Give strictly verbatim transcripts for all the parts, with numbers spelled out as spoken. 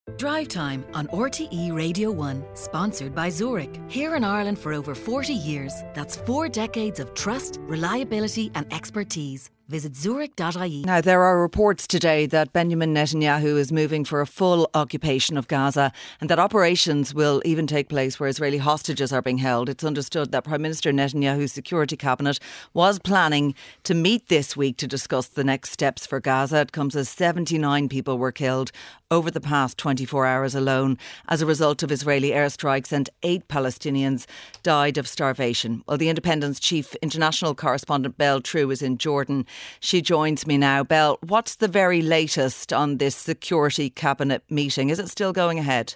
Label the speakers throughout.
Speaker 1: Drive Time on R T E Radio one, sponsored by Zurich. Here in Ireland for over forty years. That's four decades of trust, reliability and expertise. Visit zurich dot I E.
Speaker 2: Now, there are reports today that Benjamin Netanyahu is moving for a full occupation of Gaza and that operations will even take place where Israeli hostages are being held. It's understood that Prime Minister Netanyahu's security cabinet was planning to meet this week to discuss the next steps for Gaza. It comes as seventy-nine people were killed over the past twenty-four hours alone as a result of Israeli airstrikes, and eight Palestinians died of starvation. Well, the Independent's chief international correspondent Belle True is in Jordan. She joins me now. Belle, what's the very latest on this security cabinet meeting? Is it still going ahead?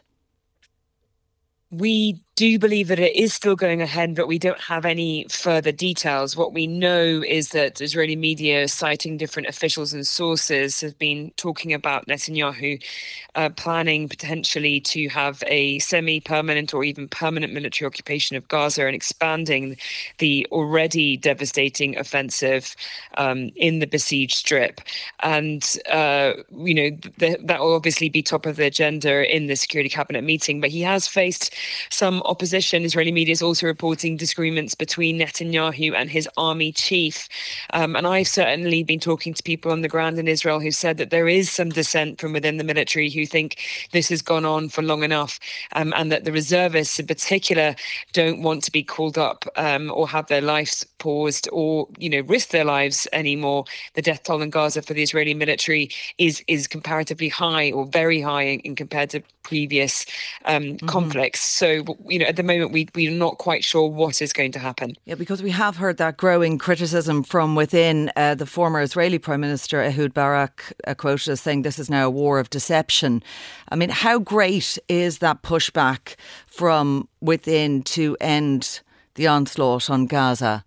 Speaker 3: We do believe that it is still going ahead, but we don't have any further details. What we know is that Israeli media, citing different officials and sources, have been talking about Netanyahu uh, planning potentially to have a semi-permanent or even permanent military occupation of Gaza and expanding the already devastating offensive um, in the besieged strip. And, uh, you know, th- that will obviously be top of the agenda in the Security Cabinet meeting, but he has faced some opposition. Israeli media is also reporting disagreements between Netanyahu and his army chief. Um, and I've certainly been talking to people on the ground in Israel who said that there is some dissent from within the military who think this has gone on for long enough, um, and that the reservists in particular don't want to be called up um, or have their lives paused or, you know, risk their lives anymore. The death toll in Gaza for the Israeli military is is comparatively high, or very high in, in compared to previous um, mm-hmm. conflicts. So, you know, at the moment, we, we're not quite sure what is going to happen.
Speaker 2: Yeah, because we have heard that growing criticism from within. Uh, the former Israeli Prime Minister Ehud Barak uh, quoted as saying this is now a war of deception. I mean, how great is that pushback from within to end the onslaught on Gaza?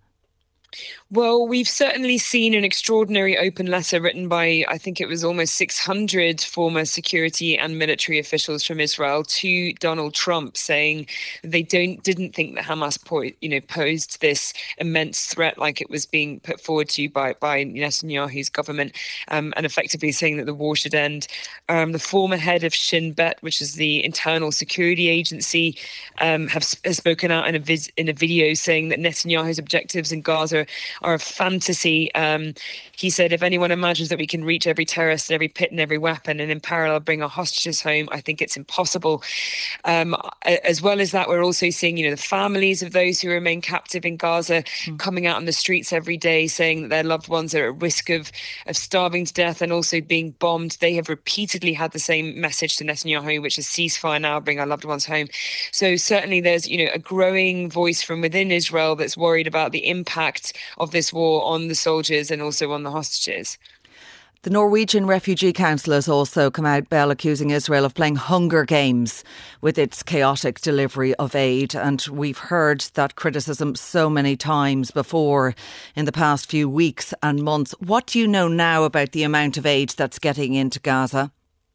Speaker 3: Well, we've certainly seen an extraordinary open letter written by, I think it was almost six hundred former security and military officials from Israel to Donald Trump, saying they don't didn't think that Hamas po- you know, posed this immense threat like it was being put forward to by, by Netanyahu's government, um, and effectively saying that the war should end. Um, the former head of Shin Bet, which is the internal security agency, um, have, has spoken out in a, vis- in a video saying that Netanyahu's objectives in Gaza are a fantasy. Um, he said, if anyone imagines that we can reach every terrorist, every pit and every weapon and in parallel bring our hostages home, I think it's impossible. Um, as well as that, we're also seeing, you know, the families of those who remain captive in Gaza mm. coming out on the streets every day saying that their loved ones are at risk of, of starving to death and also being bombed. They have repeatedly had the same message to Netanyahu, which is ceasefire now, bring our loved ones home. So certainly there's, you know, a growing voice from within Israel that's worried about the impact of this war on the soldiers and also on the hostages.
Speaker 2: The Norwegian Refugee Council has also come out, Bell, accusing Israel of playing Hunger Games with its chaotic delivery of aid. And we've heard that criticism so many times before in the past few weeks and months. What do you know now about the amount of aid that's getting into Gaza?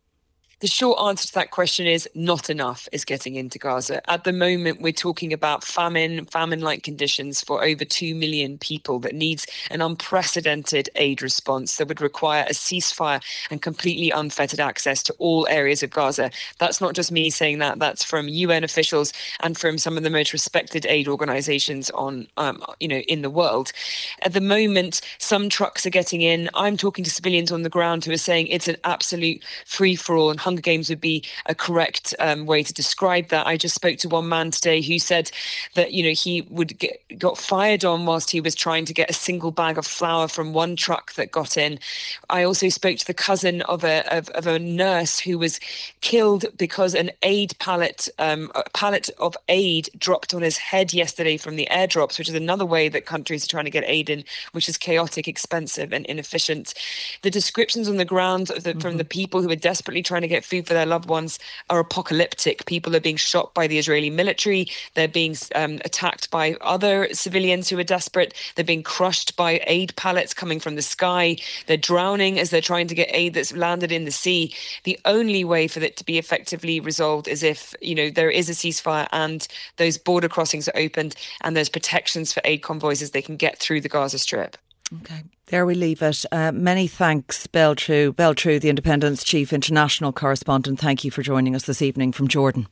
Speaker 3: The short answer to that question is not enough is getting into Gaza. At the moment, we're talking about famine, famine-like conditions for over two million people that needs an unprecedented aid response that would require a ceasefire and completely unfettered access to all areas of Gaza. That's not just me saying that. That's from U N officials and from some of the most respected aid organizations on, um, you know, in the world. At the moment, some trucks are getting in. I'm talking to civilians on the ground who are saying it's an absolute free-for-all, and Hunger Games would be a correct um, way to describe that. I just spoke to one man today who said that, you know, he would get got fired on whilst he was trying to get a single bag of flour from one truck that got in. I also spoke to the cousin of a of, of a nurse who was killed because an aid pallet, um, a pallet of aid dropped on his head yesterday from the airdrops, which is another way that countries are trying to get aid in, which is chaotic, expensive and inefficient. The descriptions on the ground of the, mm-hmm. from the people who are desperately trying to get food for their loved ones are apocalyptic. People are being shot by the Israeli military. They're being um, attacked by other civilians who are desperate. They're being crushed by aid pallets coming from the sky. They're drowning as they're trying to get aid that's landed in the sea. The only way for it to be effectively resolved is if, you know, there is a ceasefire and those border crossings are opened and there's protections for aid convoys as they can get through the Gaza Strip.
Speaker 2: Okay, there we leave it. Uh, many thanks, Beltru. Beltru, the Independent's Chief International Correspondent. Thank you for joining us this evening from Jordan.